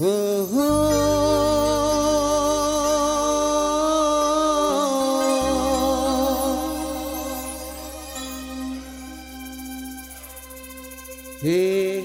हो हो हे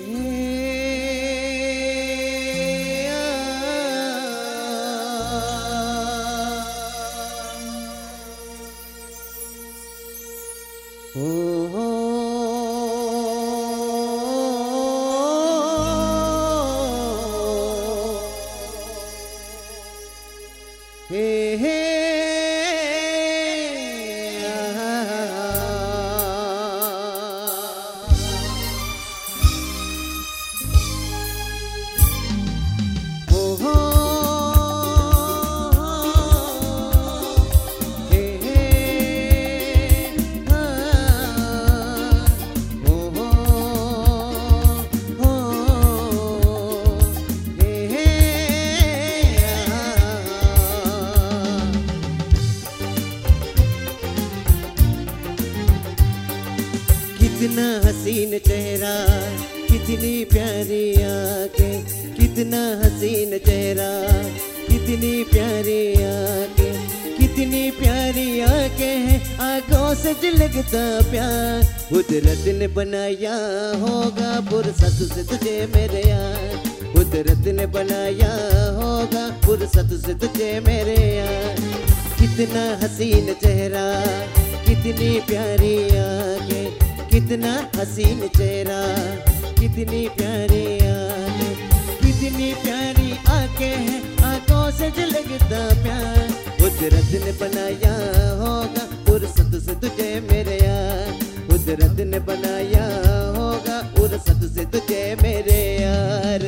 कितना हसीन चेहरा, कितनी प्यारी आंखें, कितना हसीन चेहरा, कितनी प्यारी आंखें, कितनी प्यारी आंखें हैं, आंखों से झलकता प्यार। कुदरत ने बनाया होगा फुर्सत से तुझे मेरे यार, कुदरत ने बनाया होगा फुर्सत से तुझे मेरे यार। कितना हसीन चेहरा, कितनी प्यारी आंखें, कितना हसीन चेहरा, कितनी प्यारी आंखें, कितनी प्यारी आंखें हैं, आंखों से झलकता प्यार। कुदरत ने बनाया होगा फुर्सत से तुझे मेरे यार, कुदरत ने बनाया होगा फुर्सत से तुझे मेरे यार।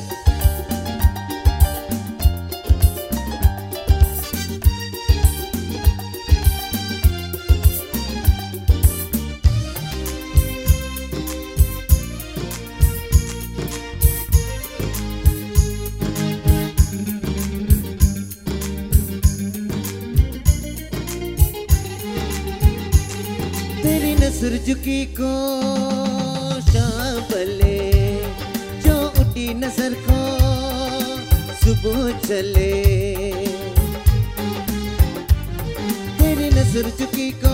तेरी नसर झुकी को शाबले, जो उठी नजर को सुबह चले। तेरी नसर झुकी को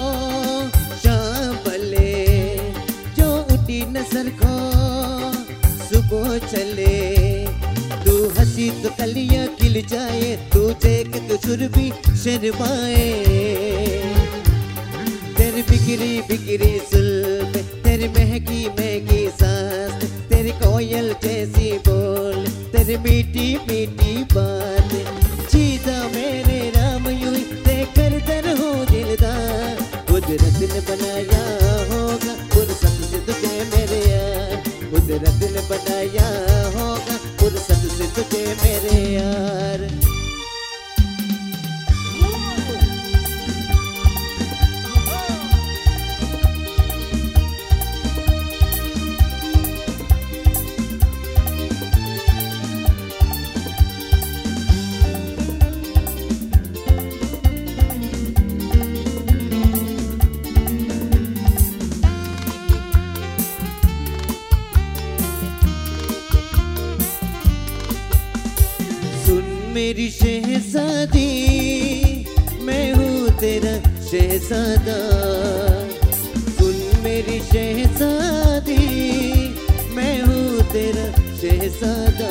शाबले, जो उठी नजर को सुबह चले। तू हंसी तो कलियां खिल जाए, तू देख तो सुरभि शर्माए। तेरी बिगड़ी बिगड़ी सुल्फ, तेरी महकी महकी सांस, तेरी कोयल जैसी बोल, तेरी मीठी मीठी बात। जीता मेरे राम यूं देख कर दर हो दिलदार। कुदरत ने बनाया होगा फुर्सत से तुझे मेरे यार, कुदरत ने बनाया होगा फुर्सत से तुझे मेरे यार। मेरी शहजादी, मैं हूँ तेरा शहजादा। सुन मेरी शहजादी, मैं हूँ तेरा शहजादा।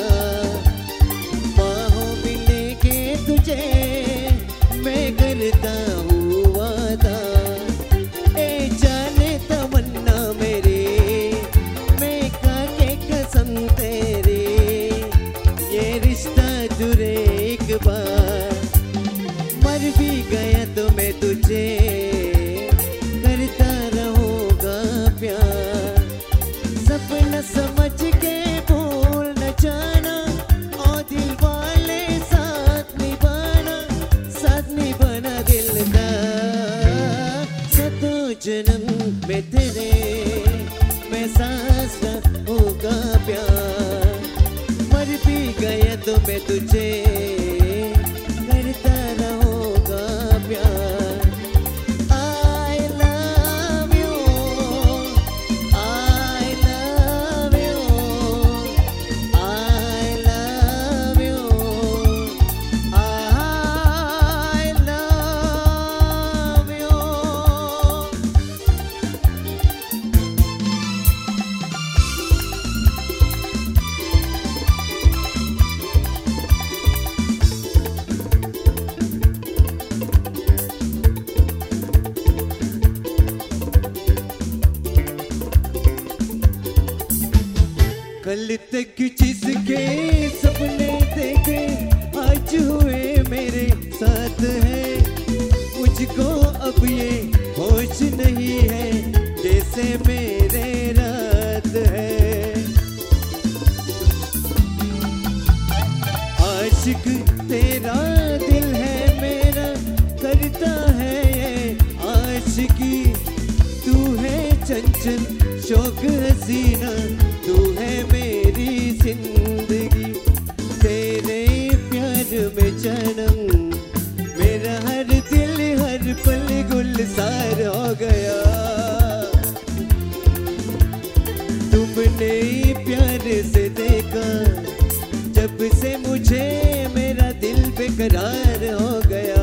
बाहों में लेके तुझे मैं करता हूँ वादा। ए जाने तमन्ना मेरी, मैं काके कसम तेरी, ये रिश्ता जुरे एक बार। मर भी गया तो मैं तुझे करता रहूंगा प्यार। सपना समझ के भूल न जाना, और दिल वाले साथ निभाना दिल का। सतों जन्म में तेरे मैं सांस होगा प्यार। मर भी गया तो मैं तुझे करता रहूंगा प्यार। I love you, I love you, I love कल तक जिसके सपने देखे आज हुए मेरे साथ है। मुझको अब ये होश नहीं है जैसे मेरे रात है। आशिक तेरा दिल है मेरा करता है ये आशिकी। तू है चंचल शौक हसीना तू है मेरी जिंदगी। तेरे प्यार में जन्म मेरा हर दिल हर पल गुलजार हो गया। तुमने प्यार से देखा जब से मुझे मेरा दिल बेकरार हो गया।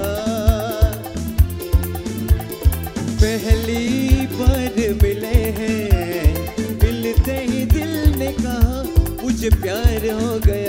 पहली बार मिले हैं मिलते ही दिल ने कहा मुझे प्यार हो गया।